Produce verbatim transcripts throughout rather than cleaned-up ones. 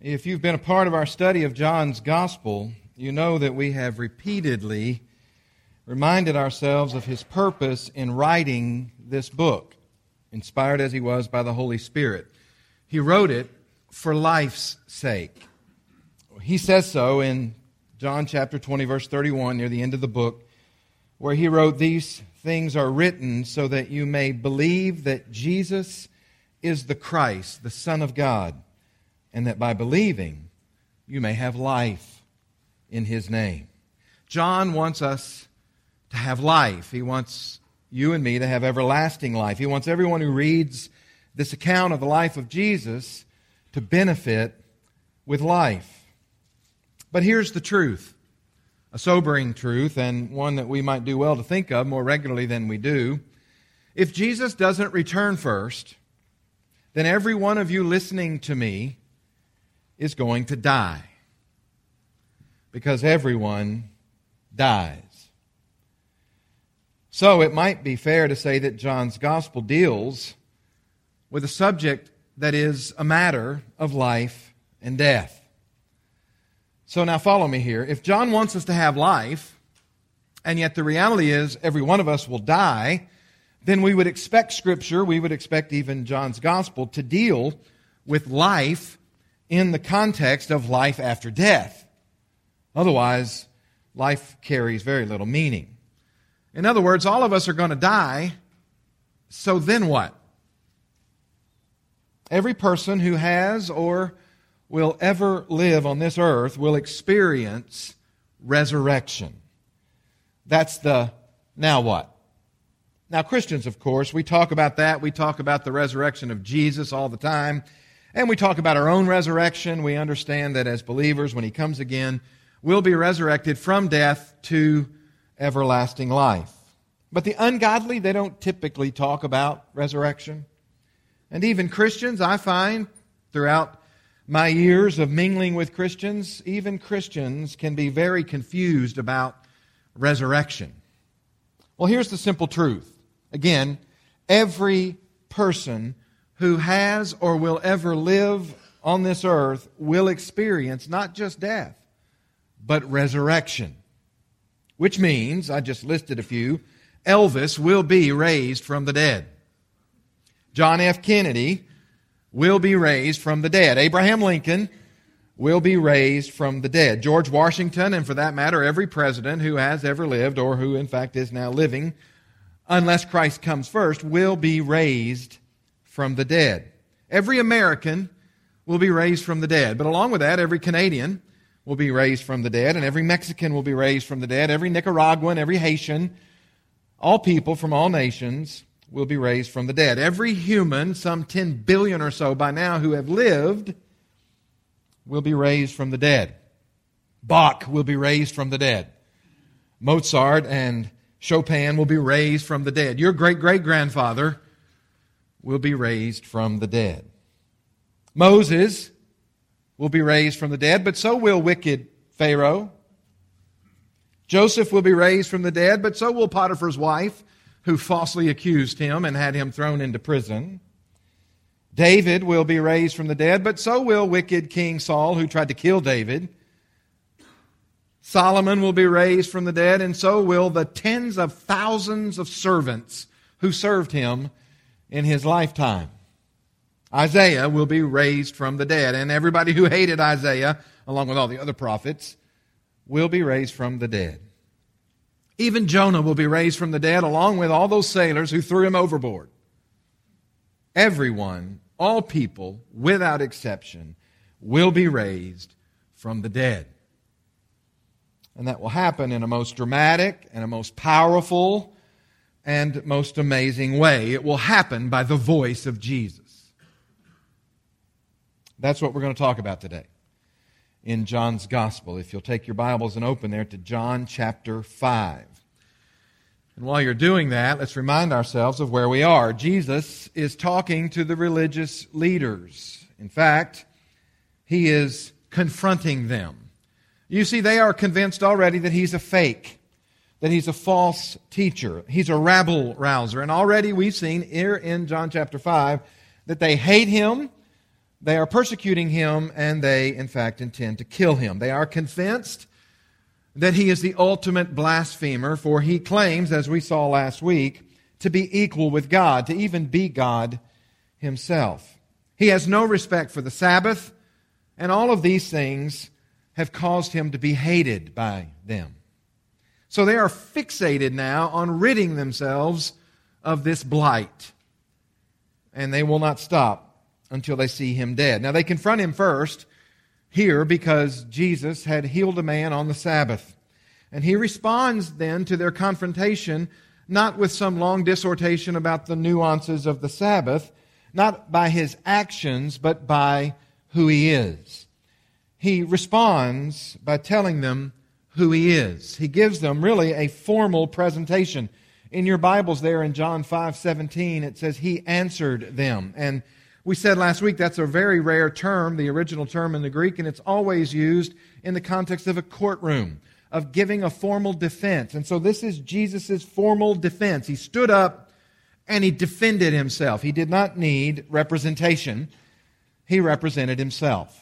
If you've been a part of our study of John's Gospel, you know that we have repeatedly reminded ourselves of his purpose in writing this book, inspired as he was by the Holy Spirit. He wrote it for life's sake. He says so in John chapter twenty, verse thirty-one, near the end of the book, where he wrote, "These things are written so that you may believe that Jesus is the Christ, the Son of God, and that by believing you may have life in His name." John wants us to have life. He wants you and me to have everlasting life. He wants everyone who reads this account of the life of Jesus to benefit with life. But here's the truth, a sobering truth, and one that we might do well to think of more regularly than we do. If Jesus doesn't return first, then every one of you listening to me is going to die. Because everyone dies. So it might be fair to say that John's Gospel deals with a subject that is a matter of life and death. So now follow me here. If John wants us to have life, and yet the reality is every one of us will die, then we would expect Scripture, we would expect even John's Gospel to deal with life in the context of life after death. Otherwise, life carries very little meaning. In other words, all of us are going to die, so then what? Every person who has or will ever live on this earth will experience resurrection. That's the now what? Now, Christians, of course, we talk about that. We talk about the resurrection of Jesus all the time. And we talk about our own resurrection. We understand that as believers, when He comes again, we'll be resurrected from death to everlasting life. But the ungodly, they don't typically talk about resurrection. And even Christians, I find, throughout my years of mingling with Christians, even Christians can be very confused about resurrection. Well, here's the simple truth. Again, every person who has or will ever live on this earth will experience not just death, but resurrection. Which means, I just listed a few, Elvis will be raised from the dead. John F. Kennedy will be raised from the dead. Abraham Lincoln will be raised from the dead. George Washington, and for that matter, every president who has ever lived or who in fact is now living, unless Christ comes first, will be raised from the dead. Every American will be raised from the dead. But along with that, every Canadian will be raised from the dead, and every Mexican will be raised from the dead, every Nicaraguan, every Haitian, all people from all nations will be raised from the dead. Every human, some ten billion or so by now who have lived, will be raised from the dead. Bach will be raised from the dead. Mozart and Chopin will be raised from the dead. Your great-great-grandfather will be raised from the dead. Moses will be raised from the dead, but so will wicked Pharaoh. Joseph will be raised from the dead, but so will Potiphar's wife, who falsely accused him and had him thrown into prison. David will be raised from the dead, but so will wicked King Saul, who tried to kill David. Solomon will be raised from the dead, and so will the tens of thousands of servants who served him in his lifetime. Isaiah will be raised from the dead, and everybody who hated Isaiah, along with all the other prophets, will be raised from the dead. Even Jonah will be raised from the dead, along with all those sailors who threw him overboard. Everyone, all people, without exception, will be raised from the dead. And that will happen in a most dramatic and a most powerful and most amazing way. It will happen by the voice of Jesus. That's what we're going to talk about today in John's Gospel. If you'll take your Bibles and open there to John chapter five. And while you're doing that, let's remind ourselves of where we are. Jesus is talking to the religious leaders. In fact, He is confronting them. You see, they are convinced already that He's a fake, that He's a false teacher. He's a rabble-rouser. And already we've seen here in John chapter five that they hate Him, They are persecuting him, and they, in fact, intend to kill him. They are convinced that he is the ultimate blasphemer, for he claims, as we saw last week, to be equal with God, to even be God himself. He has no respect for the Sabbath, and all of these things have caused him to be hated by them. So they are fixated now on ridding themselves of this blight, and they will not stop until they see him dead. Now they confront him first here because Jesus had healed a man on the Sabbath. And he responds then to their confrontation not with some long dissertation about the nuances of the Sabbath, not by his actions, but by who he is. He responds by telling them who he is. He gives them really a formal presentation. In your Bibles there in John five seventeen, it says, he answered them. And we said last week that's a very rare term, the original term in the Greek, and it's always used in the context of a courtroom, of giving a formal defense. And so this is Jesus' formal defense. He stood up and he defended himself. He did not need representation. He represented himself.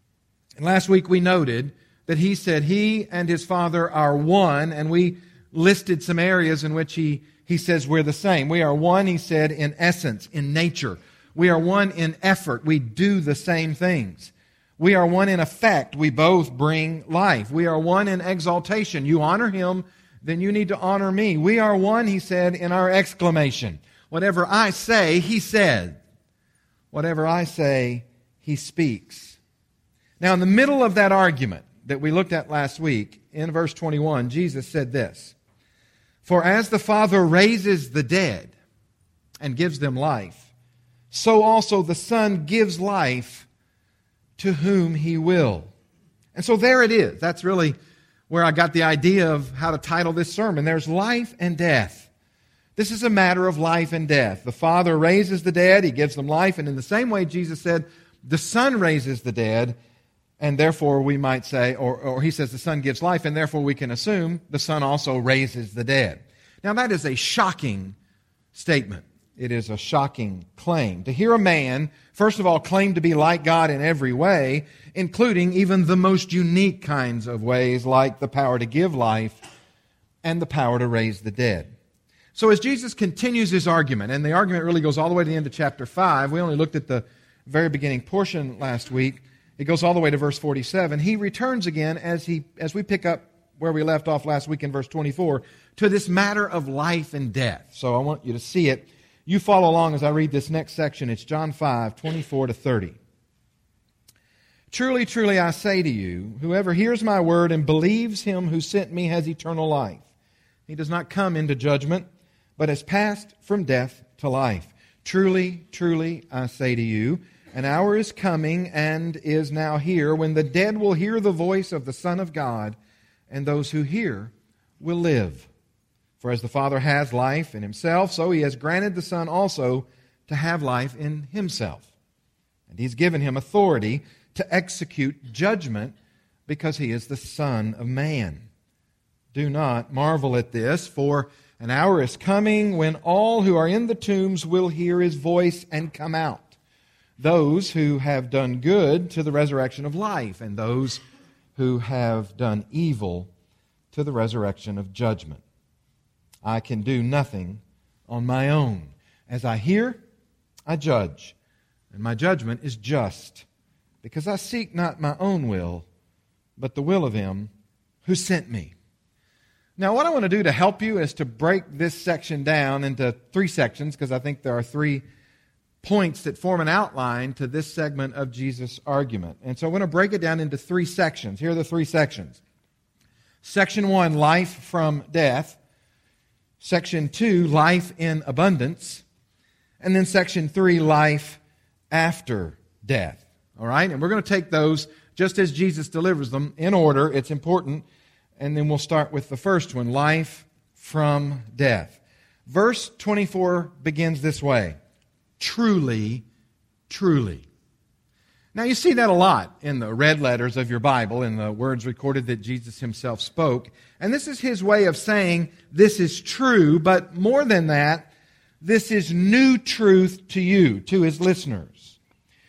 And last week we noted that he said he and his Father are one, and we listed some areas in which he, he says we're the same. We are one, he said, in essence, in nature. We are one in effort. We do the same things. We are one in effect. We both bring life. We are one in exaltation. You honor him, then you need to honor me. We are one, he said, in our exclamation. Whatever I say, he said. Whatever I say, he speaks. Now, in the middle of that argument that we looked at last week, in verse twenty-one, Jesus said this, "For as the Father raises the dead and gives them life, so also the Son gives life to whom he will." And so there it is. That's really where I got the idea of how to title this sermon. There's life and death. This is a matter of life and death. The Father raises the dead, he gives them life, and in the same way Jesus said, the Son raises the dead, and therefore we might say, or, or he says the Son gives life, and therefore we can assume the Son also raises the dead. Now that is a shocking statement. It is a shocking claim. To hear a man, first of all, claim to be like God in every way, including even the most unique kinds of ways, like the power to give life and the power to raise the dead. So as Jesus continues his argument, and the argument really goes all the way to the end of chapter five, we only looked at the very beginning portion last week. It goes all the way to verse forty-seven. He returns again as he as we pick up where we left off last week in verse twenty-four, to this matter of life and death. So I want you to see it. You follow along as I read this next section. It's John five, twenty-four to thirty. "Truly, truly, I say to you, whoever hears my word and believes him who sent me has eternal life. He does not come into judgment, but has passed from death to life. Truly, truly, I say to you, an hour is coming and is now here when the dead will hear the voice of the Son of God, and those who hear will live. For as the Father has life in himself, so he has granted the Son also to have life in himself. And he's given him authority to execute judgment because he is the Son of Man. Do not marvel at this, for an hour is coming when all who are in the tombs will hear his voice and come out. Those who have done good to the resurrection of life, and those who have done evil to the resurrection of judgment. I can do nothing on my own. As I hear, I judge, and my judgment is just, because I seek not my own will, but the will of him who sent me." Now, what I want to do to help you is to break this section down into three sections, because I think there are three points that form an outline to this segment of Jesus' argument. And so I want to break it down into three sections. Here are the three sections. Section one, life from death. Section two, life in abundance. And then section three, life after death. All right? And we're going to take those just as Jesus delivers them in order. It's important. And then we'll start with the first one, life from death. Verse twenty-four begins this way. Truly, truly. Now you see that a lot in the red letters of your Bible, in the words recorded that Jesus himself spoke. And this is his way of saying this is true, but more than that, this is new truth to you, to his listeners.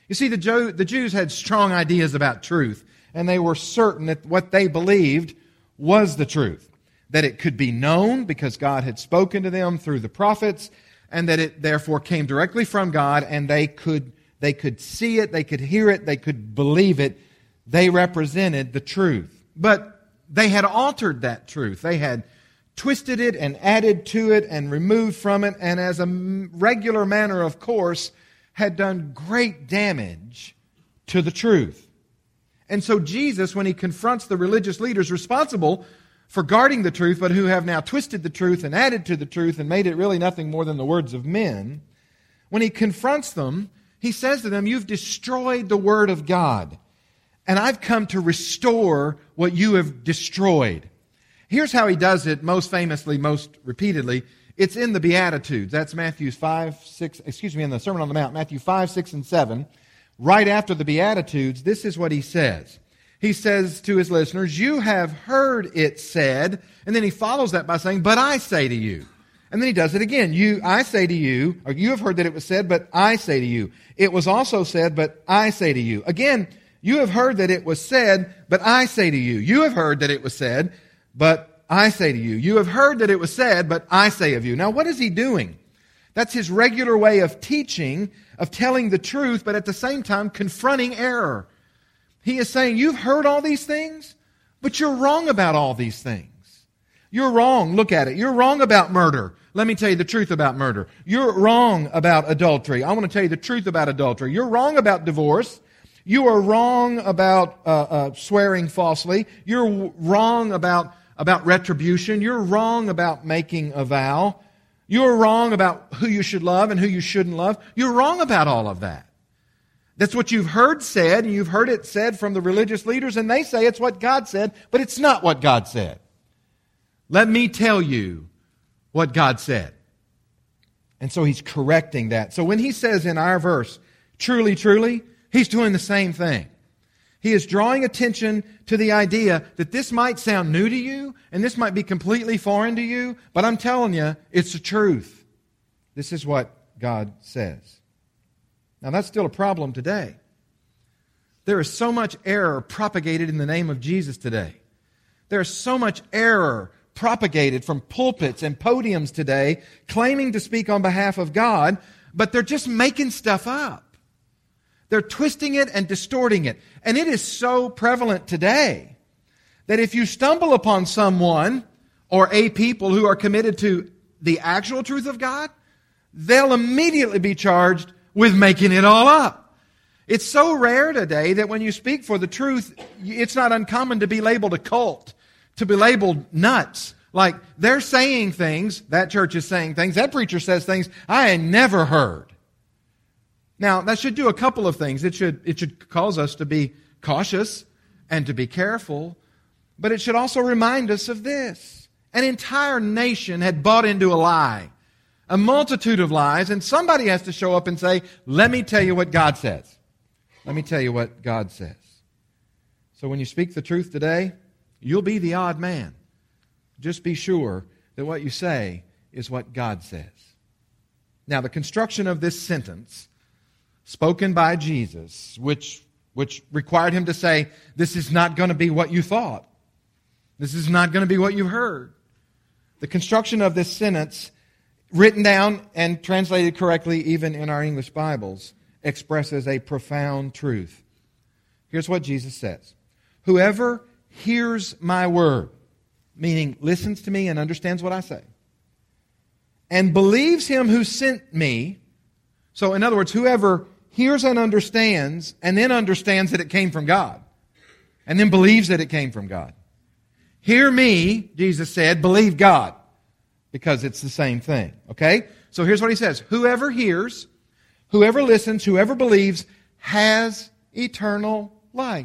You see, the, Jo- the Jews had strong ideas about truth, and they were certain that what they believed was the truth, that it could be known because God had spoken to them through the prophets, and that it therefore came directly from God, and they could, they could see it, they could hear it, they could believe it. They represented the truth. But they had altered that truth. They had twisted it and added to it and removed from it, and as a regular manner of course, had done great damage to the truth. And so Jesus, when he confronts the religious leaders responsible for guarding the truth, but who have now twisted the truth and added to the truth and made it really nothing more than the words of men, when he confronts them, he says to them, "You've destroyed the Word of God, and I've come to restore what you have destroyed." Here's how he does it most famously, most repeatedly. It's in the Beatitudes. That's Matthew five, six, excuse me, in the Sermon on the Mount, Matthew five, six, and seven. Right after the Beatitudes, this is what he says. He says to his listeners, "You have heard it said," and then he follows that by saying, "But I say to you." And then he does it again. "You, I say to you," or "You have heard that it was said, but I say to you. It was also said, but I say to you." Again, "You have heard that it was said, but I say to you. You have heard that it was said, but I say to you. You have heard that it was said, but I say of you." Now, what is he doing? That's his regular way of teaching, of telling the truth, but at the same time confronting error. He is saying, you've heard all these things, but you're wrong about all these things. You're wrong. Look at it. You're wrong about murder. Let me tell you the truth about murder. You're wrong about adultery. I want to tell you the truth about adultery. You're wrong about divorce. You are wrong about uh, uh, swearing falsely. You're w- wrong about, about retribution. You're wrong about making a vow. You're wrong about who you should love and who you shouldn't love. You're wrong about all of that. That's what you've heard said, and you've heard it said from the religious leaders, and they say it's what God said, but it's not what God said. Let me tell you what God said. And so he's correcting that. So when he says in our verse, "Truly, truly," he's doing the same thing. He is drawing attention to the idea that this might sound new to you, and this might be completely foreign to you, but I'm telling you, it's the truth. This is what God says. Now, that's still a problem today. There is so much error propagated in the name of Jesus today. There is so much error propagated from pulpits and podiums today, claiming to speak on behalf of God, but they're just making stuff up. They're twisting it and distorting it. And it is so prevalent today that if you stumble upon someone or a people who are committed to the actual truth of God, they'll immediately be charged with making it all up. It's so rare today that when you speak for the truth, it's not uncommon to be labeled a cult, to be labeled nuts. Like, they're saying things, that church is saying things, that preacher says things I had never heard. Now, that should do a couple of things. It should, it should cause us to be cautious and to be careful, but it should also remind us of this. An entire nation had bought into a lie. A multitude of lies, and somebody has to show up and say, let me tell you what God says. Let me tell you what God says. So when you speak the truth today, you'll be the odd man. Just be sure that what you say is what God says. Now, the construction of this sentence, spoken by Jesus, which, which required him to say, this is not going to be what you thought. This is not going to be what you heard. The construction of this sentence, written down and translated correctly even in our English Bibles, expresses a profound truth. Here's what Jesus says. Whoever hears my word, meaning listens to me and understands what I say, and believes him who sent me, so in other words, whoever hears and understands and then understands that it came from God, and then believes that it came from God. Hear me, Jesus said, believe God. Because it's the same thing. Okay? So here's what he says. Whoever hears, whoever listens, whoever believes has eternal life.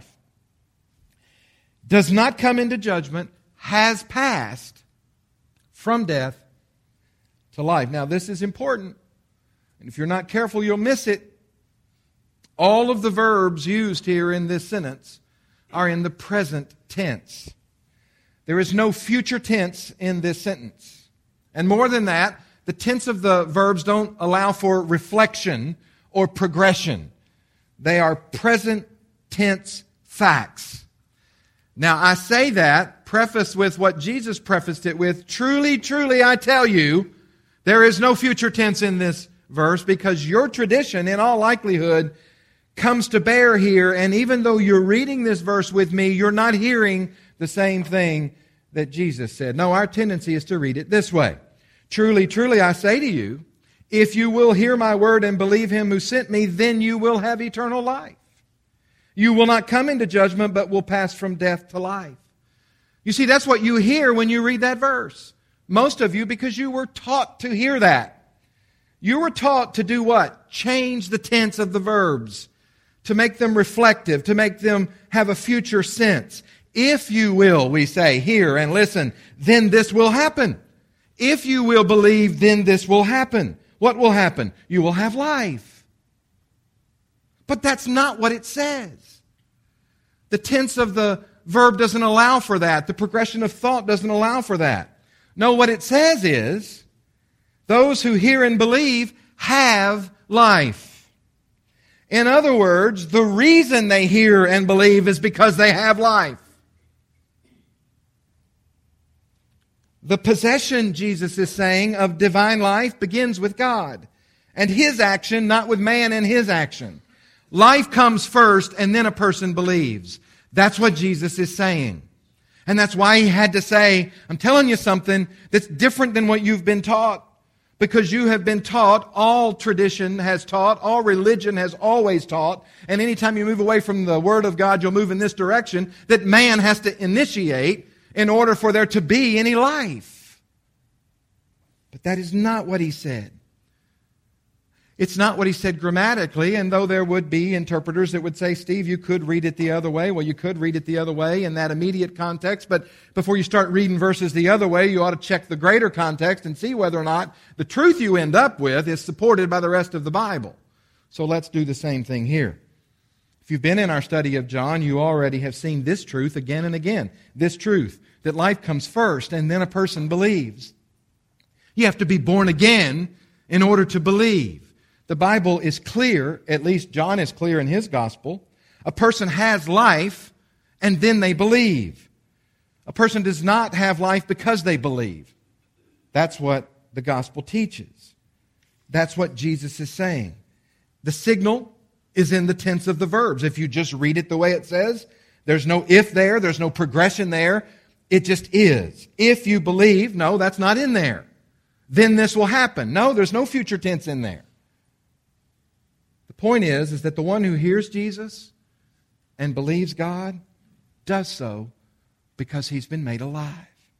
Does not come into judgment, has passed from death to life. Now this is important. And if you're not careful, you'll miss it. All of the verbs used here in this sentence are in the present tense. There is no future tense in this sentence. And more than that, the tense of the verbs don't allow for reflection or progression. They are present tense facts. Now, I say that, preface with what Jesus prefaced it with, truly, truly, I tell you, there is no future tense in this verse because your tradition, in all likelihood, comes to bear here, and even though you're reading this verse with me, you're not hearing the same thing that Jesus said. No, our tendency is to read it this way. Truly, truly, I say to you, if you will hear my word and believe him who sent me, then you will have eternal life. You will not come into judgment, but will pass from death to life. You see, that's what you hear when you read that verse. Most of you, because you were taught to hear that. You were taught to do what? Change the tense of the verbs, to make them reflective, to make them have a future sense. If you will, we say, hear and listen, then this will happen. If you will believe, then this will happen. What will happen? You will have life. But that's not what it says. The tense of the verb doesn't allow for that. The progression of thought doesn't allow for that. No, what it says is, those who hear and believe have life. In other words, the reason they hear and believe is because they have life. The possession, Jesus is saying, of divine life begins with God and His action, not with man and his action. Life comes first and then a person believes. That's what Jesus is saying. And that's why He had to say, I'm telling you something that's different than what you've been taught. Because you have been taught, all tradition has taught, all religion has always taught, and anytime you move away from the Word of God, you'll move in this direction, that man has to initiate in order for there to be any life. But that is not what He said. It's not what He said grammatically, and though there would be interpreters that would say, Steve, you could read it the other way. Well, you could read it the other way in that immediate context, but before you start reading verses the other way, you ought to check the greater context and see whether or not the truth you end up with is supported by the rest of the Bible. So let's do the same thing here. If you've been in our study of John, you already have seen this truth again and again. This truth, that life comes first and then a person believes. You have to be born again in order to believe. The Bible is clear, at least John is clear in his gospel. A person has life and then they believe. A person does not have life because they believe. That's what the gospel teaches. That's what Jesus is saying. The signal is in the tense of the verbs. If you just read it the way it says, there's no if there, there's no progression there. It just is. If you believe, no, that's not in there. Then this will happen. No, there's no future tense in there. The point is, is that the one who hears Jesus and believes God does so because he's been made alive.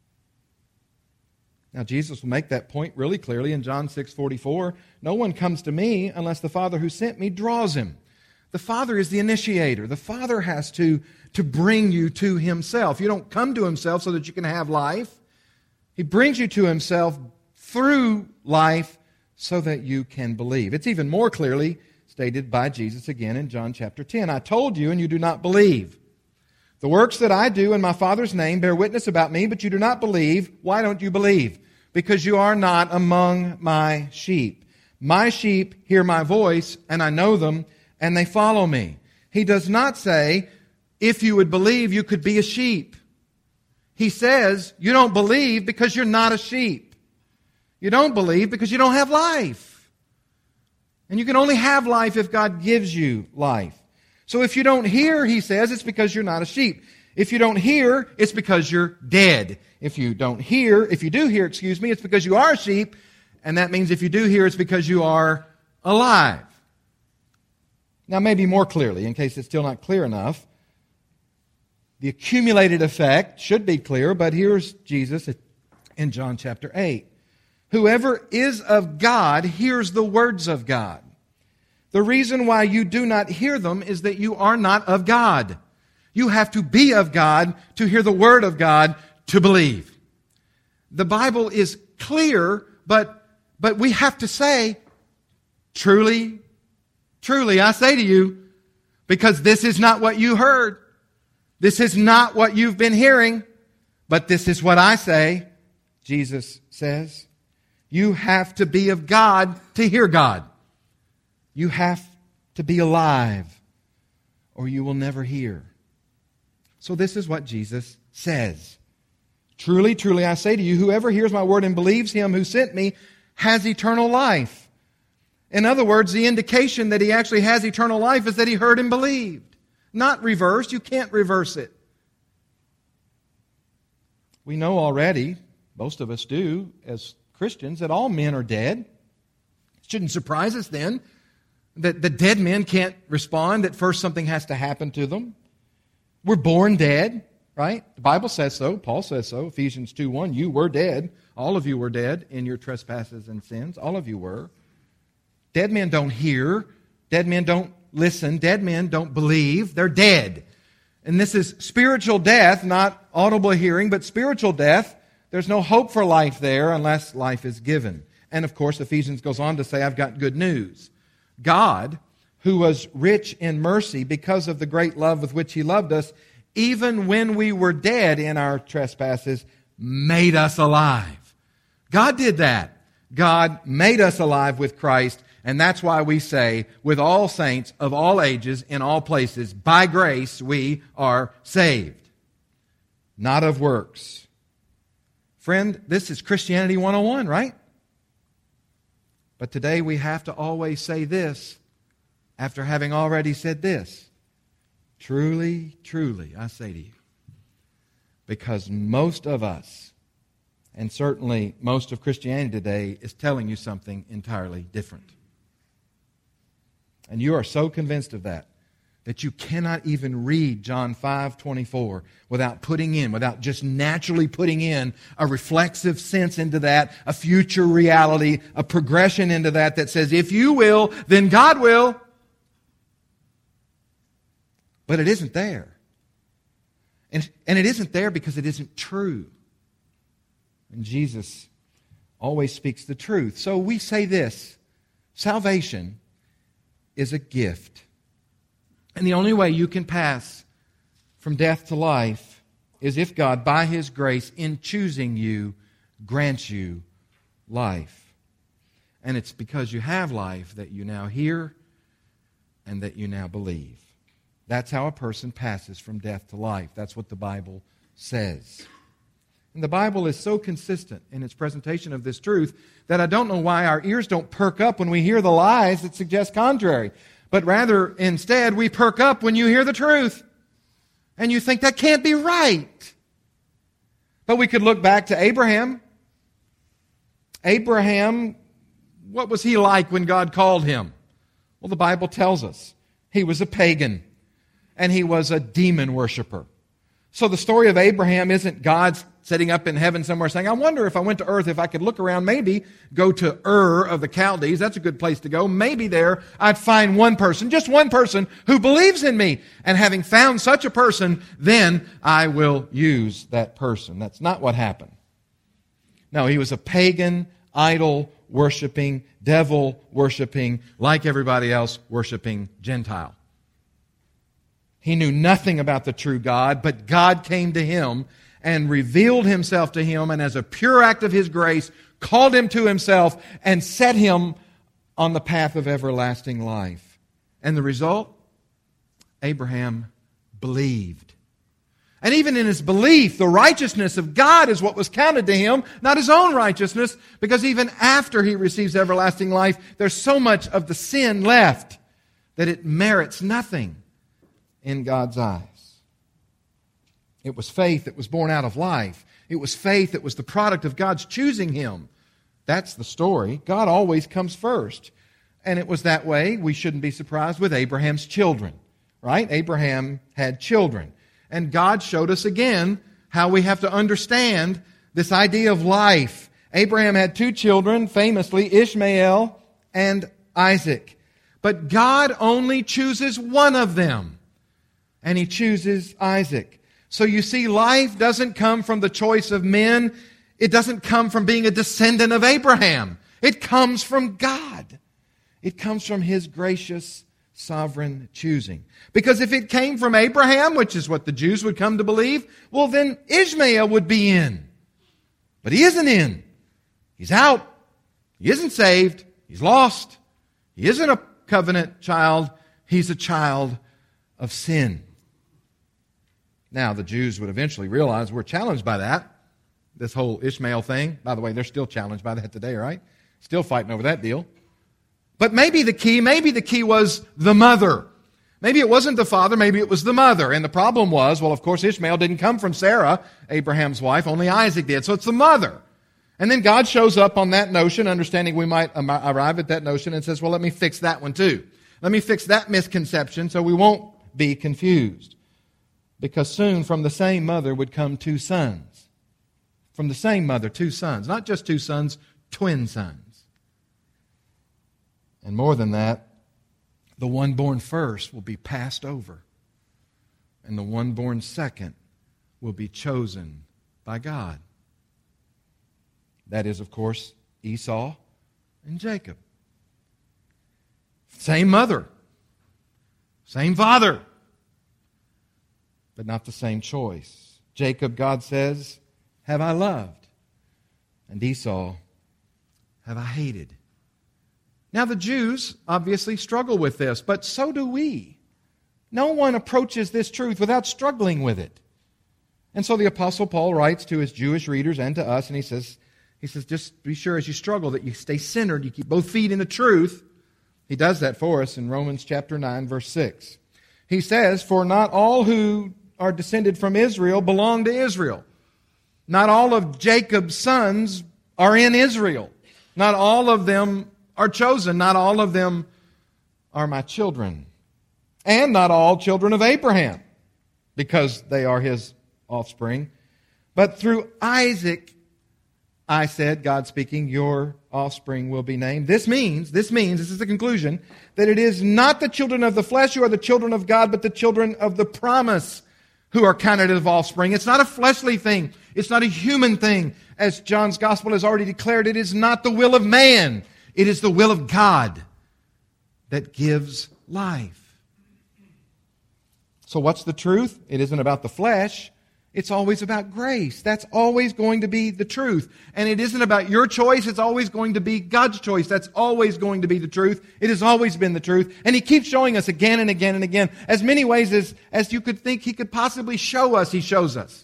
Now, Jesus will make that point really clearly in John six forty-four. No one comes to me unless the Father who sent me draws him. The Father is the initiator. The Father has to, to bring you to Himself. You don't come to Himself so that you can have life. He brings you to Himself through life so that you can believe. It's even more clearly stated by Jesus again in John chapter ten. I told you, and you do not believe. The works that I do in my Father's name bear witness about me, but you do not believe. Why don't you believe? Because you are not among my sheep. My sheep hear my voice, and I know them, and they follow me. He does not say, if you would believe, you could be a sheep. He says, you don't believe because you're not a sheep. You don't believe because you don't have life. And you can only have life if God gives you life. So if you don't hear, he says, it's because you're not a sheep. If you don't hear, it's because you're dead. If you don't hear, if you do hear, excuse me, it's because you are a sheep. And that means if you do hear, it's because you are alive. Now, maybe more clearly, in case it's still not clear enough, the accumulated effect should be clear, but here's Jesus in John chapter eight. Whoever is of God hears the words of God. The reason why you do not hear them is that you are not of God. You have to be of God to hear the word of God to believe. The Bible is clear, but, but we have to say, truly, truly, I say to you, because this is not what you heard. This is not what you've been hearing, but this is what I say, Jesus says. You have to be of God to hear God. You have to be alive or you will never hear. So this is what Jesus says. Truly, truly, I say to you, whoever hears my word and believes him who sent me has eternal life. In other words, the indication that he actually has eternal life is that he heard and believed. Not reversed. You can't reverse it. We know already, most of us do, as Christians, that all men are dead. It shouldn't surprise us then that the dead men can't respond, that first something has to happen to them. We're born dead, right? The Bible says so. Paul says so. Ephesians two one, you were dead. All of you were dead in your trespasses and sins. All of you were. Dead men don't hear. Dead men don't listen. Dead men don't believe. They're dead. And this is spiritual death, not audible hearing, but spiritual death. There's no hope for life there unless life is given. And of course, Ephesians goes on to say, I've got good news. God, who was rich in mercy because of the great love with which he loved us, even when we were dead in our trespasses, made us alive. God did that. God made us alive with Christ, and that's why we say, with all saints of all ages, in all places, by grace we are saved. Not of works. Friend, this is Christianity one oh one, right? But today we have to always say this after having already said this. Truly, truly, I say to you, because most of us, and certainly most of Christianity today, is telling you something entirely different. And you are so convinced of that, that you cannot even read John five twenty-four without putting in, without just naturally putting in a reflexive sense into that, a future reality, a progression into that that says, if you will, then God will. But it isn't there. And, and it isn't there because it isn't true. And Jesus always speaks the truth. So we say this, salvation is a gift. And the only way you can pass from death to life is if God, by his grace, in choosing you, grants you life. And it's because you have life that you now hear and that you now believe. That's how a person passes from death to life. That's what the Bible says. And the Bible is so consistent in its presentation of this truth that I don't know why our ears don't perk up when we hear the lies that suggest contrary. But rather, instead, we perk up when you hear the truth. And you think that can't be right. But we could look back to Abraham. Abraham, what was he like when God called him? Well, the Bible tells us he was a pagan. And he was a demon worshiper. So the story of Abraham isn't God sitting up in heaven somewhere saying, I wonder if I went to earth, if I could look around, maybe go to Ur of the Chaldees. That's a good place to go. Maybe there I'd find one person, just one person who believes in me. And having found such a person, then I will use that person. That's not what happened. No, he was a pagan, idol worshiping, devil worshiping, like everybody else worshiping Gentile. He knew nothing about the true God, but God came to him and revealed himself to him, and as a pure act of his grace, called him to himself and set him on the path of everlasting life. And the result? Abraham believed. And even in his belief, the righteousness of God is what was counted to him, not his own righteousness, because even after he receives everlasting life, there's so much of the sin left that it merits nothing in God's eyes. It was faith that was born out of life. It was faith that was the product of God's choosing him. That's the story. God always comes first. And it was that way, we shouldn't be surprised, with Abraham's children. Right? Abraham had children. And God showed us again how we have to understand this idea of life. Abraham had two children, famously Ishmael and Isaac. But God only chooses one of them. And he chooses Isaac. So you see, life doesn't come from the choice of men. It doesn't come from being a descendant of Abraham. It comes from God. It comes from his gracious, sovereign choosing. Because if it came from Abraham, which is what the Jews would come to believe, well, then Ishmael would be in. But he isn't in. He's out. He isn't saved. He's lost. He isn't a covenant child. He's a child of sin. Now, the Jews would eventually realize we're challenged by that. This whole Ishmael thing. By the way, they're still challenged by that today, right? Still fighting over that deal. But maybe the key, maybe the key was the mother. Maybe it wasn't the father, maybe it was the mother. And the problem was, well, of course, Ishmael didn't come from Sarah, Abraham's wife, only Isaac did. So it's the mother. And then God shows up on that notion, understanding we might arrive at that notion, and says, well, let me fix that one too. Let me fix that misconception so we won't be confused. Because soon from the same mother would come two sons. From the same mother, two sons. Not just two sons, twin sons. And more than that, the one born first will be passed over. And the one born second will be chosen by God. That is, of course, Esau and Jacob. Same mother. Same father. But not the same choice. Jacob, God says, have I loved? And Esau, have I hated? Now the Jews obviously struggle with this, but so do we. No one approaches this truth without struggling with it. And so the Apostle Paul writes to his Jewish readers and to us, and he says, he says, just be sure as you struggle that you stay centered, you keep both feet in the truth. He does that for us in Romans chapter nine, verse six. He says, for not all who are descended from Israel belong to Israel. Not all of Jacob's sons are in Israel. Not all of them are chosen. Not all of them are my children. And not all children of Abraham, because they are his offspring. But through Isaac, I said, God speaking, your offspring will be named. This means, this means, this is the conclusion, that it is not the children of the flesh who are the children of God, but the children of the promise who are counted as offspring. It's not a fleshly thing. It's not a human thing. As John's gospel has already declared, it is not the will of man. It is the will of God that gives life. So what's the truth? It isn't about the flesh. It's always about grace. That's always going to be the truth. And it isn't about your choice. It's always going to be God's choice. That's always going to be the truth. It has always been the truth. And He keeps showing us again and again and again. As many ways as, as you could think He could possibly show us, He shows us.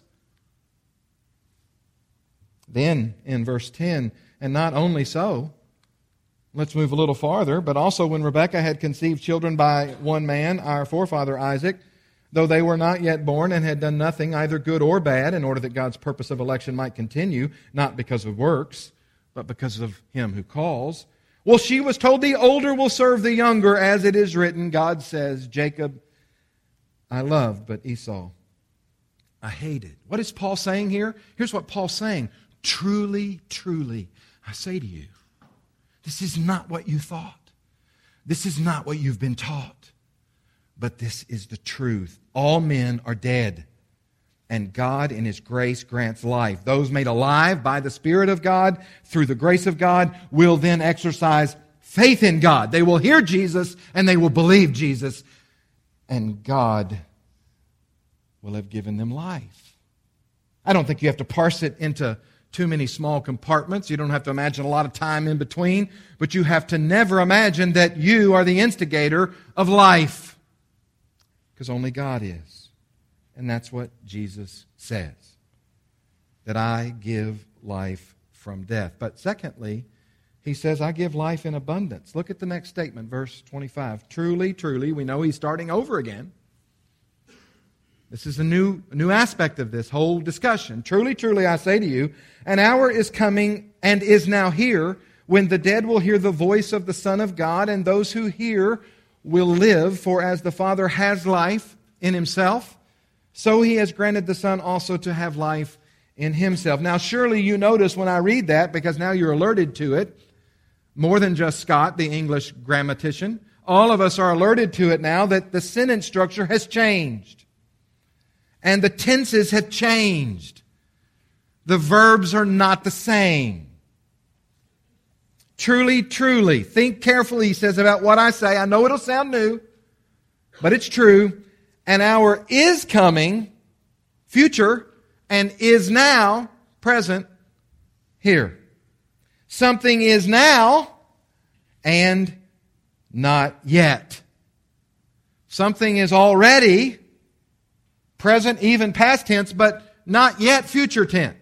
Then, in verse ten, and not only so, let's move a little farther, but also when Rebekah had conceived children by one man, our forefather Isaac, though they were not yet born and had done nothing, either good or bad, in order that God's purpose of election might continue, not because of works, but because of Him who calls. Well, she was told the older will serve the younger, as it is written. God says, Jacob I loved, but Esau I hated. What is Paul saying here? Here's what Paul's saying. Truly, truly, I say to you, this is not what you thought. This is not what you've been taught. But this is the truth. All men are dead, and God in His grace grants life. Those made alive by the Spirit of God, through the grace of God, will then exercise faith in God. They will hear Jesus, and they will believe Jesus, and God will have given them life. I don't think you have to parse it into too many small compartments. You don't have to imagine a lot of time in between, but you have to never imagine that you are the instigator of life. Because only God is. And that's what Jesus says. That I give life from death. But secondly, He says, I give life in abundance. Look at the next statement, verse twenty-five. Truly, truly, we know He's starting over again. This is a new, a new aspect of this whole discussion. Truly, truly, I say to you, an hour is coming and is now here when the dead will hear the voice of the Son of God, and those who hear will live. For as the Father has life in Himself, so He has granted the Son also to have life in Himself. Now, surely you notice when I read that, because now you're alerted to it, more than just Scott, the English grammatician. All of us are alerted to it now that the sentence structure has changed. And the tenses have changed. The verbs are not the same. Truly, truly. Think carefully, he says, about what I say. I know it'll sound new, but it's true. An hour is coming, future, and is now, present, here. Something is now and not yet. Something is already present, even past tense, but not yet future tense.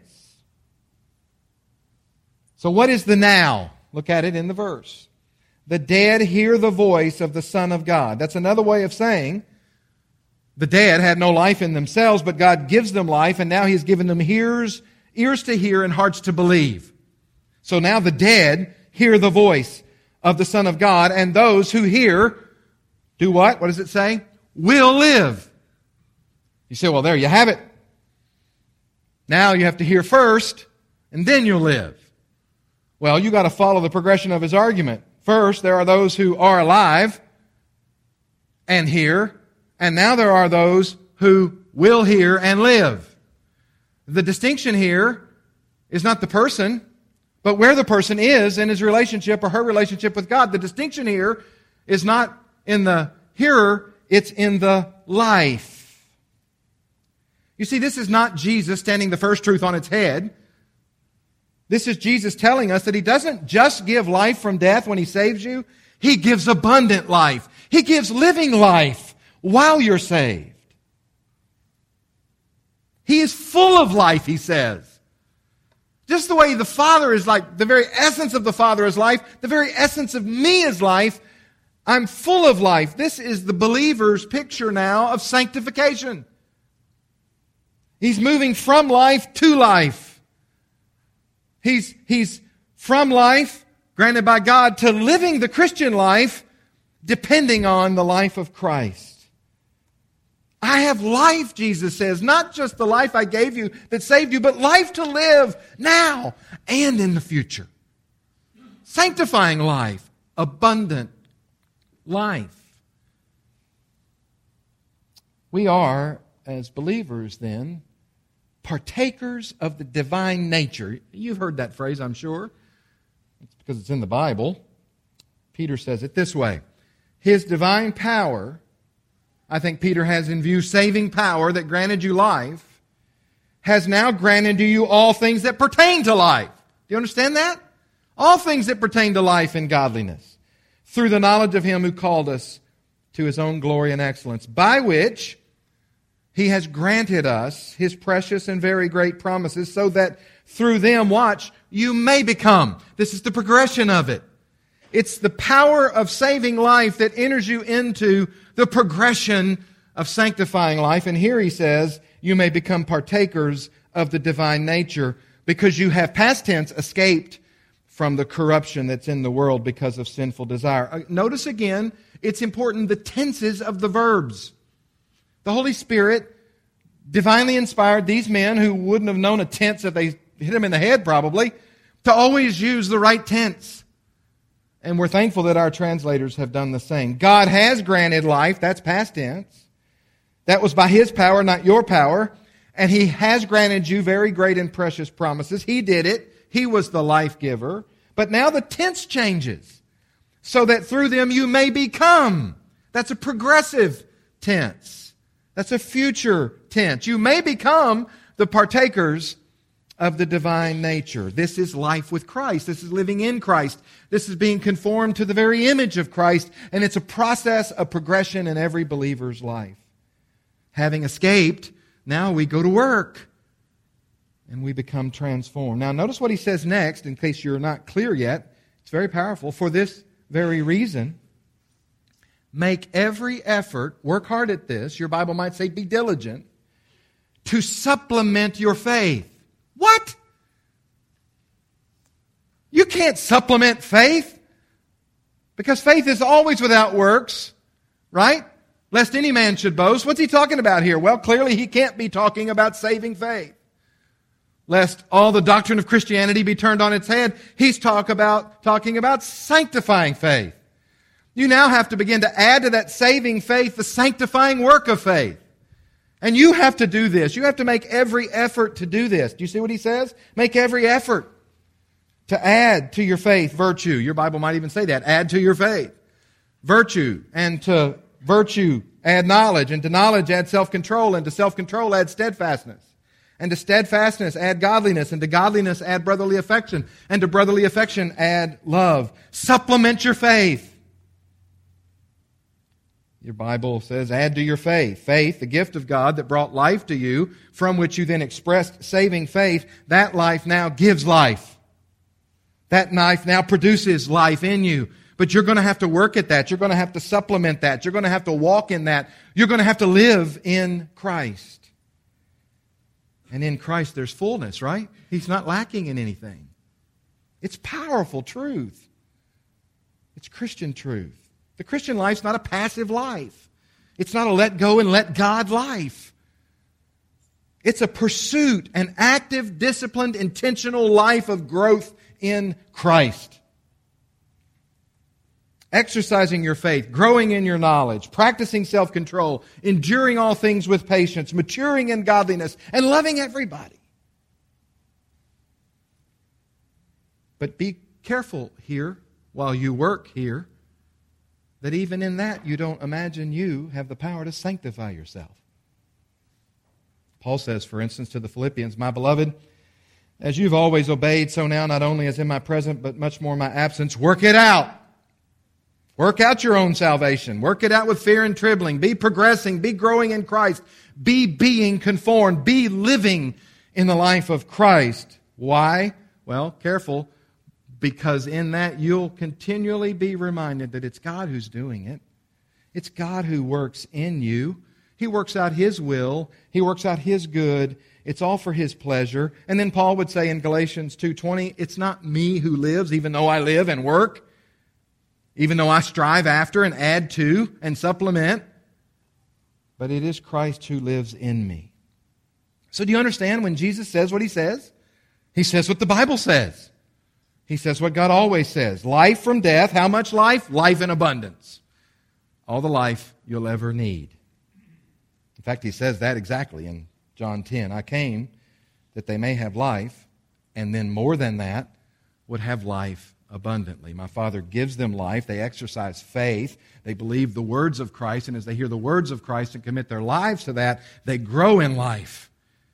So what is the now? Look at it in the verse. The dead hear the voice of the Son of God. That's another way of saying the dead had no life in themselves, but God gives them life, and now He's given them ears, ears to hear and hearts to believe. So now the dead hear the voice of the Son of God, and those who hear do what? What does it say? Will live. You say, well, there you have it. Now you have to hear first, and then you'll live. Well, you got to follow the progression of his argument. First, there are those who are alive and hear, and now there are those who will hear and live. The distinction here is not the person, but where the person is in his relationship or her relationship with God. The distinction here is not in the hearer, it's in the life. You see, this is not Jesus standing the first truth on its head. This is Jesus telling us that He doesn't just give life from death when He saves you. He gives abundant life. He gives living life while you're saved. He is full of life, He says. Just the way the Father is like, the very essence of the Father is life, the very essence of me is life. I'm full of life. This is the believer's picture now of sanctification. He's moving from life to life. He's, he's from life, granted by God, to living the Christian life, depending on the life of Christ. I have life, Jesus says, not just the life I gave you that saved you, but life to live now and in the future. Sanctifying life, abundant life. We are, as believers then, partakers of the divine nature. You've heard that phrase, I'm sure. It's because it's in the Bible. Peter says it this way. His divine power, I think Peter has in view saving power that granted you life, has now granted to you all things that pertain to life. Do you understand that? All things that pertain to life and godliness, through the knowledge of Him who called us to His own glory and excellence, by which He has granted us His precious and very great promises, so that through them, watch, you may become. This is the progression of it. It's the power of saving life that enters you into the progression of sanctifying life. And here he says, you may become partakers of the divine nature, because you have, past tense, escaped from the corruption that's in the world because of sinful desire. Notice again, it's important, the tenses of the verbs. The Holy Spirit divinely inspired these men, who wouldn't have known a tense if they hit them in the head probably, to always use the right tense. And we're thankful that our translators have done the same. God has granted life, that's past tense. That was by His power, not your power. And He has granted you very great and precious promises. He did it. He was the life giver. But now the tense changes, so that through them you may become. That's a progressive tense. That's a future tense. You may become the partakers of the divine nature. This is life with Christ. This is living in Christ. This is being conformed to the very image of Christ. And it's a process of progression in every believer's life. Having escaped, now we go to work and we become transformed. Now notice what he says next, in case you're not clear yet. It's very powerful. For this very reason, make every effort, work hard at this, your Bible might say be diligent, to supplement your faith. What? You can't supplement faith, because faith is always without works, right? Lest any man should boast. What's he talking about here? Well, clearly he can't be talking about saving faith. Lest all the doctrine of Christianity be turned on its head, he's talk about, talking about sanctifying faith. You now have to begin to add to that saving faith the sanctifying work of faith. And you have to do this. You have to make every effort to do this. Do you see what he says? Make every effort to add to your faith virtue. Your Bible might even say that. Add to your faith virtue. And to virtue add knowledge. And to knowledge add self-control. And to self-control add steadfastness. And to steadfastness add godliness. And to godliness add brotherly affection. And to brotherly affection add love. Supplement your faith. Your Bible says, add to your faith. Faith, the gift of God that brought life to you, from which you then expressed saving faith. That life now gives life. That life now produces life in you. But you're going to have to work at that. You're going to have to supplement that. You're going to have to walk in that. You're going to have to live in Christ. And in Christ there's fullness, right? He's not lacking in anything. It's powerful truth. It's Christian truth. The Christian life's not a passive life. It's not a let go and let God life. It's a pursuit, an active, disciplined, intentional life of growth in Christ. Exercising your faith, growing in your knowledge, practicing self-control, enduring all things with patience, maturing in godliness, and loving everybody. But be careful here, while you work here, that even in that you don't imagine you have the power to sanctify yourself. Paul says, for instance, to the Philippians, my beloved, as you've always obeyed, so now not only as in my present, but much more in my absence, work it out. Work out your own salvation. Work it out with fear and trembling. Be progressing. Be growing in Christ. Be being conformed. Be living in the life of Christ. Why? Well, careful, because in that you'll continually be reminded that it's God who's doing it. It's God who works in you. He works out His will. He works out His good. It's all for His pleasure. And then Paul would say in Galatians two twenty, it's not me who lives, even though I live and work, even though I strive after and add to and supplement, but it is Christ who lives in me. So do you understand when Jesus says what He says? He says what the Bible says. He says what God always says. Life from death. How much life? Life in abundance. All the life you'll ever need. In fact, He says that exactly in John ten. I came that they may have life, and then more than that, would have life abundantly. My Father gives them life. They exercise faith. They believe the words of Christ, and as they hear the words of Christ and commit their lives to that, they grow in life.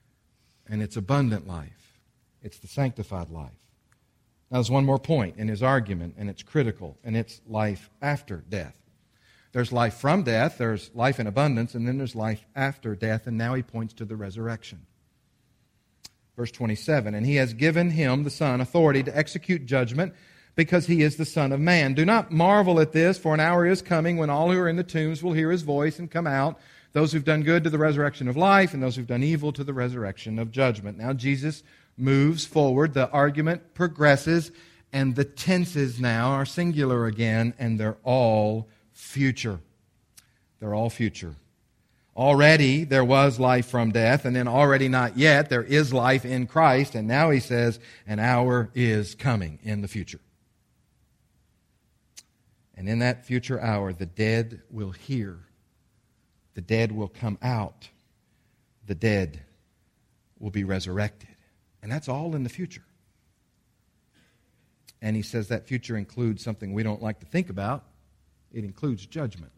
And it's abundant life. It's the sanctified life. Now, there's one more point in his argument, and it's critical, and it's life after death. There's life from death, there's life in abundance, and then there's life after death, and now he points to the resurrection. Verse twenty-seven, and He has given Him, the Son, authority to execute judgment, because He is the Son of Man. Do not marvel at this, for an hour is coming when all who are in the tombs will hear His voice and come out, those who've done good to the resurrection of life, and those who've done evil to the resurrection of judgment. Now Jesus moves forward, the argument progresses, and the tenses now are singular again, and they're all future. They're all future. Already there was life from death, and then already not yet, there is life in Christ, and now he says, an hour is coming in the future. And in that future hour, the dead will hear. The dead will come out. The dead will be resurrected. And that's all in the future. And he says that future includes something we don't like to think about. It includes judgment.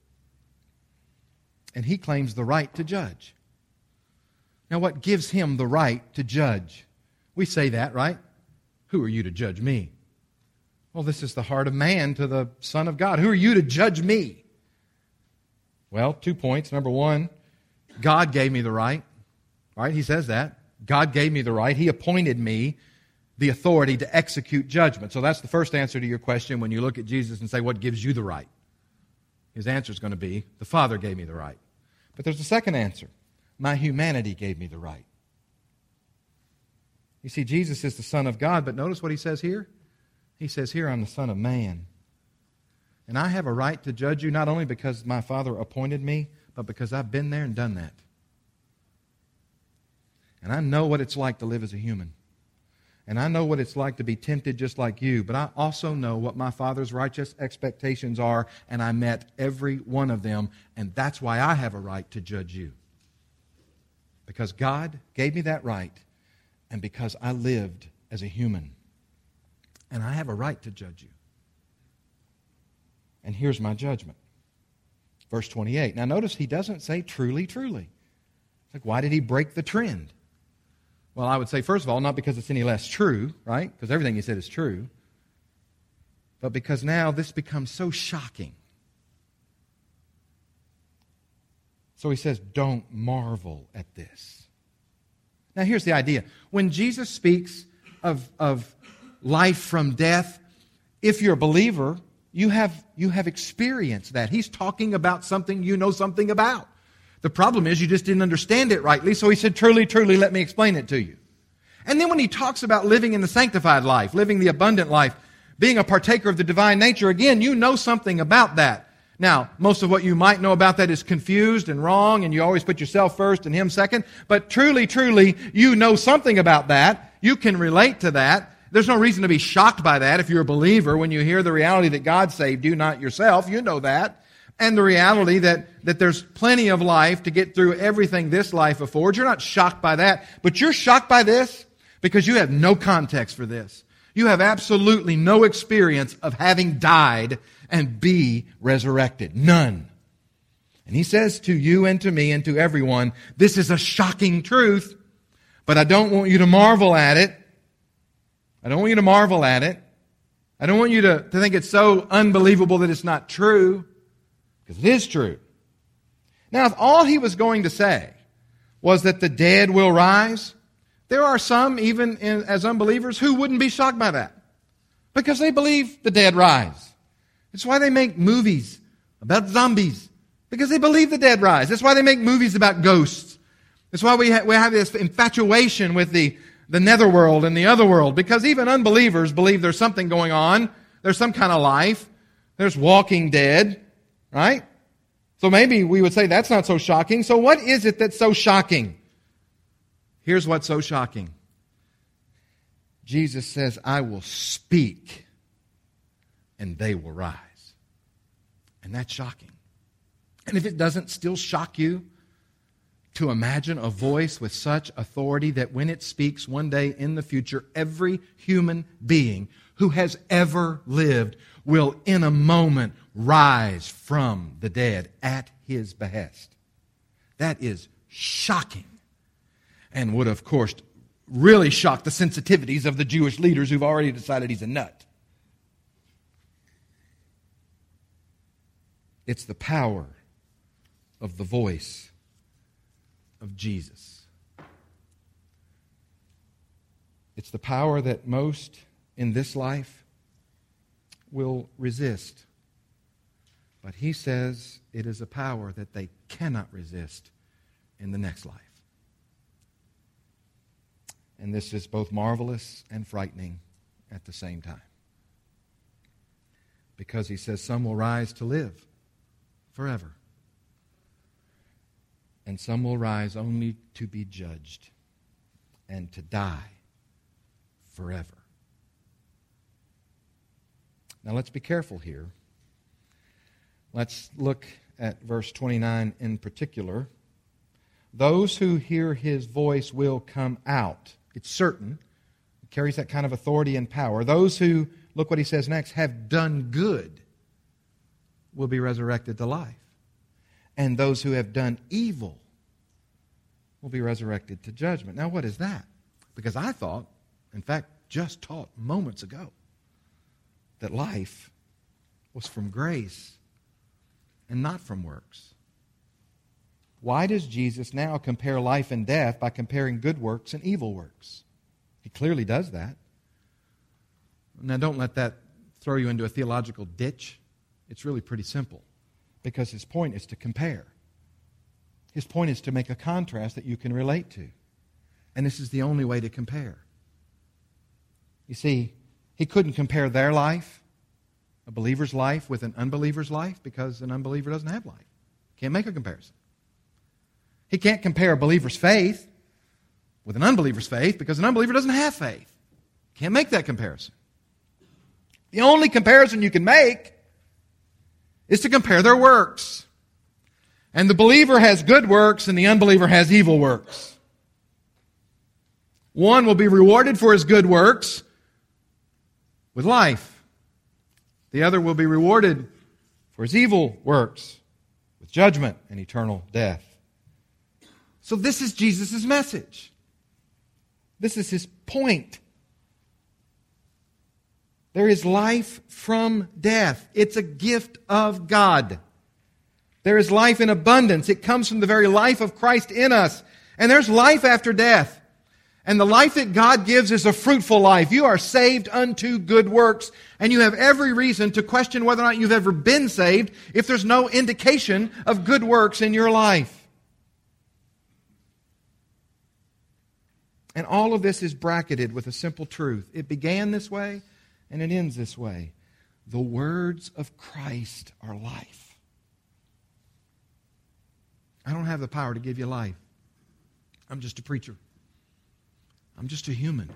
And he claims the right to judge. Now, what gives him the right to judge? We say that, right? Who are you to judge me? Well, this is the heart of man to the Son of God. Who are you to judge me? Well, two points. Number one, God gave me the right. Right? He says that. God gave me the right. He appointed me the authority to execute judgment. So that's the first answer to your question when you look at Jesus and say, what gives you the right? His answer is going to be, the Father gave me the right. But there's a second answer. My humanity gave me the right. You see, Jesus is the Son of God, but notice what he says here. He says here, I'm the Son of Man. And I have a right to judge you not only because my Father appointed me, but because I've been there and done that. And I know what it's like to live as a human. And I know what it's like to be tempted just like you. But I also know what my Father's righteous expectations are, and I met every one of them. And that's why I have a right to judge you. Because God gave me that right, and because I lived as a human. And I have a right to judge you. And here's my judgment. Verse twenty-eight. Now notice he doesn't say truly, truly. It's like, why did he break the trend? Well, I would say, first of all, not because it's any less true, right? Because everything he said is true. But because now this becomes so shocking. So he says, don't marvel at this. Now here's the idea. When Jesus speaks of, of life from death, if you're a believer, you have, you have experienced that. He's talking about something you know something about. The problem is you just didn't understand it rightly, so he said, truly, truly, let me explain it to you. And then when he talks about living in the sanctified life, living the abundant life, being a partaker of the divine nature, again, you know something about that. Now, most of what you might know about that is confused and wrong, and you always put yourself first and Him second. But truly, truly, you know something about that. You can relate to that. There's no reason to be shocked by that if you're a believer when you hear the reality that God saved you, not yourself. You know that. And the reality that, that there's plenty of life to get through everything this life affords. You're not shocked by that. But you're shocked by this because you have no context for this. You have absolutely no experience of having died and be resurrected. None. And he says to you and to me and to everyone, this is a shocking truth, but I don't want you to marvel at it. I don't want you to marvel at it. I don't want you to, to think it's so unbelievable that it's not true, because it is true. Now, if all he was going to say was that the dead will rise, there are some, even in, as unbelievers, who wouldn't be shocked by that, because they believe the dead rise. It's why they make movies about zombies, because they believe the dead rise. That's why they make movies about ghosts. That's why we, ha- we have this infatuation with the, the netherworld and the other world, because even unbelievers believe there's something going on. There's some kind of life. There's walking dead, right? So maybe we would say that's not so shocking. So what is it that's so shocking? Here's what's so shocking. Jesus says, I will speak and they will rise. And that's shocking. And if it doesn't still shock you to imagine a voice with such authority that when it speaks one day in the future, every human being who has ever lived will in a moment rise from the dead at His behest. That is shocking. And would, of course, really shock the sensitivities of the Jewish leaders who've already decided He's a nut. It's the power of the voice of Jesus. It's the power that most in this life will resist. But he says it is a power that they cannot resist in the next life. And this is both marvelous and frightening at the same time. Because he says some will rise to live forever. And some will rise only to be judged and to die forever. Now let's be careful here. Let's look at verse twenty-nine in particular. Those who hear His voice will come out. It's certain. It carries that kind of authority and power. Those who, look what he says next, have done good will be resurrected to life. And those who have done evil will be resurrected to judgment. Now, what is that? Because I thought, in fact, just taught moments ago, that life was from grace and not from works. Why does Jesus now compare life and death by comparing good works and evil works? He clearly does that. Now, don't let that throw you into a theological ditch. It's really pretty simple, because his point is to compare. His point is to make a contrast that you can relate to. And this is the only way to compare. You see, he couldn't compare their life, a believer's life, with an unbeliever's life, because an unbeliever doesn't have life. Can't make a comparison. He can't compare a believer's faith with an unbeliever's faith, because an unbeliever doesn't have faith. Can't make that comparison. The only comparison you can make is to compare their works. And the believer has good works and the unbeliever has evil works. One will be rewarded for his good works with life. The other will be rewarded for his evil works with judgment and eternal death. So this is Jesus' message. This is his point. There is life from death. It's a gift of God. There is life in abundance. It comes from the very life of Christ in us. And there's life after death. And the life that God gives is a fruitful life. You are saved unto good works, and you have every reason to question whether or not you've ever been saved if there's no indication of good works in your life. And all of this is bracketed with a simple truth. It began this way, and it ends this way. The words of Christ are life. I don't have the power to give you life. I'm just a preacher. I'm just a human.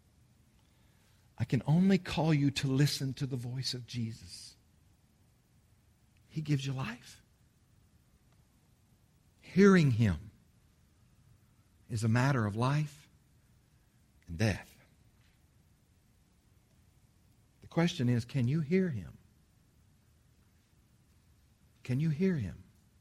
I can only call you to listen to the voice of Jesus. He gives you life. Hearing Him is a matter of life and death. The question is, can you hear Him? Can you hear Him?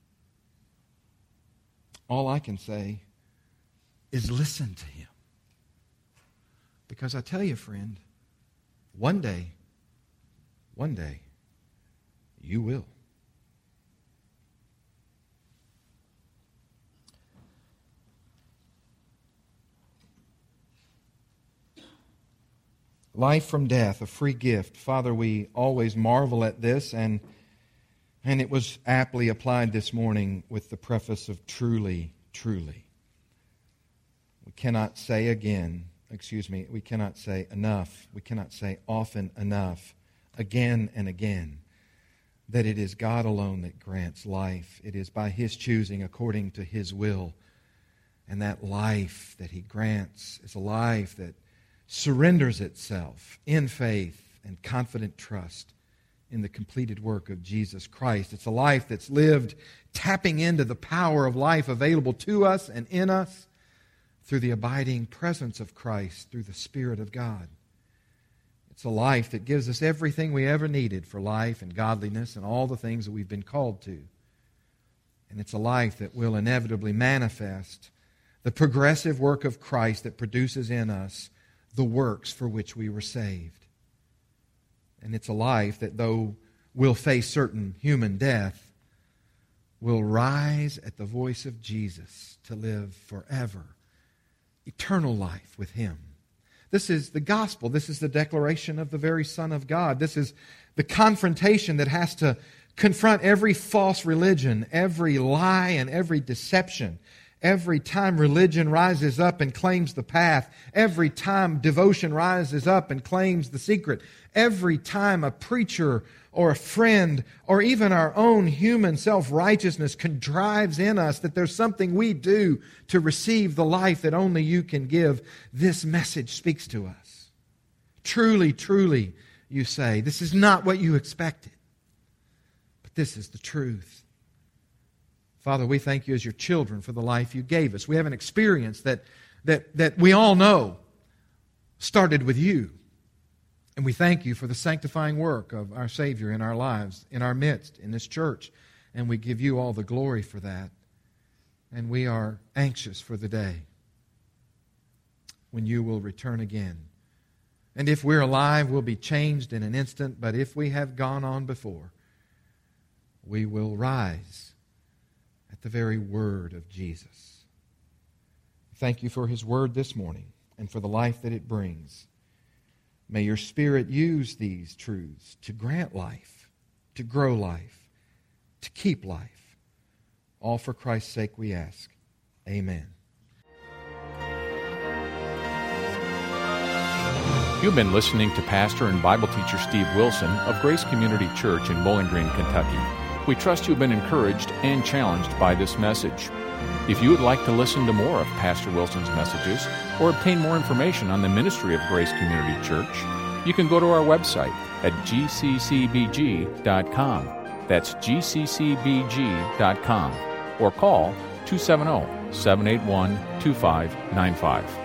All I can say is listen to Him. Because I tell you, friend, one day, one day, you will. Life from death, a free gift. Father, we always marvel at this, and And it was aptly applied this morning with the preface of truly, truly. We cannot say again, excuse me, we cannot say enough, we cannot say often enough, again and again, that it is God alone that grants life. It is by His choosing according to His will. And that life that He grants is a life that surrenders itself in faith and confident trust in the completed work of Jesus Christ. It's a life that's lived tapping into the power of life available to us and in us through the abiding presence of Christ, through the Spirit of God. It's a life that gives us everything we ever needed for life and godliness and all the things that we've been called to. And it's a life that will inevitably manifest the progressive work of Christ that produces in us the works for which we were saved. And it's a life that, though we'll face certain human death, will rise at the voice of Jesus to live forever, eternal life with Him. This is the gospel. This is the declaration of the very Son of God. This is the confrontation that has to confront every false religion, every lie, and every deception. Every time religion rises up and claims the path, every time devotion rises up and claims the secret, every time a preacher or a friend or even our own human self-righteousness contrives in us that there's something we do to receive the life that only you can give, this message speaks to us. Truly, truly, you say, this is not what you expected, but this is the truth. Father, we thank you as your children for the life you gave us. We have an experience that, that, that we all know started with you. And we thank you for the sanctifying work of our Savior in our lives, in our midst, in this church. And we give you all the glory for that. And we are anxious for the day when you will return again. And if we're alive, we'll be changed in an instant. But if we have gone on before, we will rise at the very word of Jesus. Thank you for His word this morning and for the life that it brings. May your Spirit use these truths to grant life, to grow life, to keep life. All for Christ's sake we ask. Amen. You've been listening to Pastor and Bible teacher Steve Wilson of Grace Community Church in Bowling Green, Kentucky. We trust you've been encouraged and challenged by this message. If you would like to listen to more of Pastor Wilson's messages or obtain more information on the ministry of Grace Community Church, you can go to our website at g c c b g dot com. That's g c c b g dot com. Or call two seven zero, seven eight one, two five nine five.